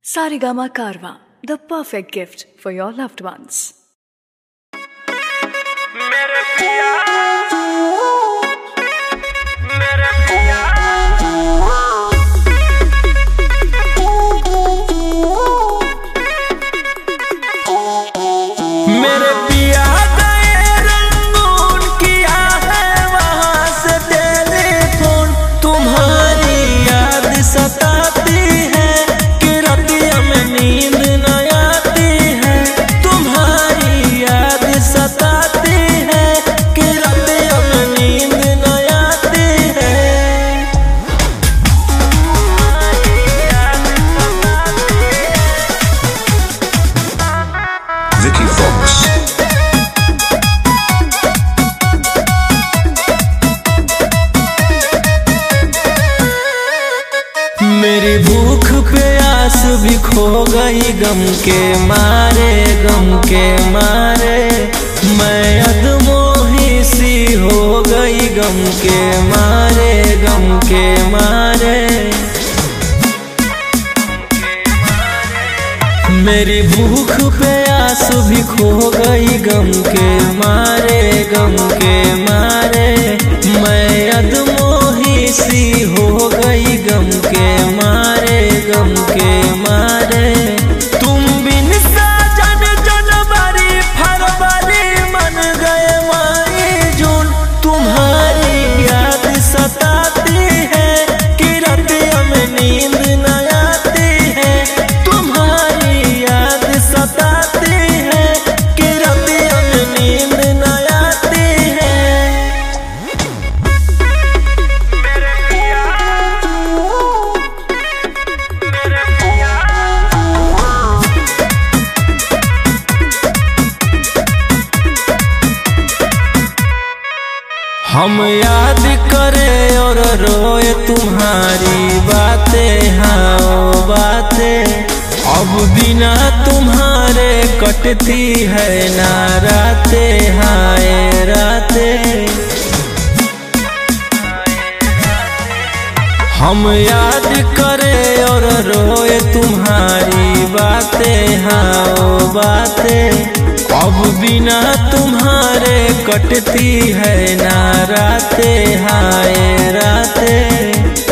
Saregama Karwa, the perfect gift for your loved ones. मेरी भूख प्यास भी खो गई गम के मारे मैं अधमोही सी हो गई गम के मारे मेरी भूख प्यास भी खो गई गम के मारे मैं अधमोही सी हो गई गम के मारे तुम बिन साजन जनवरी फरवरी मन गए मई जून तुम्हारी याद सताती है कि रातियों में नींद न आती है तुम्हारी याद सताती है कि रातियों में नींद न आती है। हम याद करे और रोए तुम्हारी बातें अब बिना तुम्हारे कटती है ना रातें हम याद करे और रोए तुम्हारी बातें अब बिना तुम्हारे कटती है ना रातें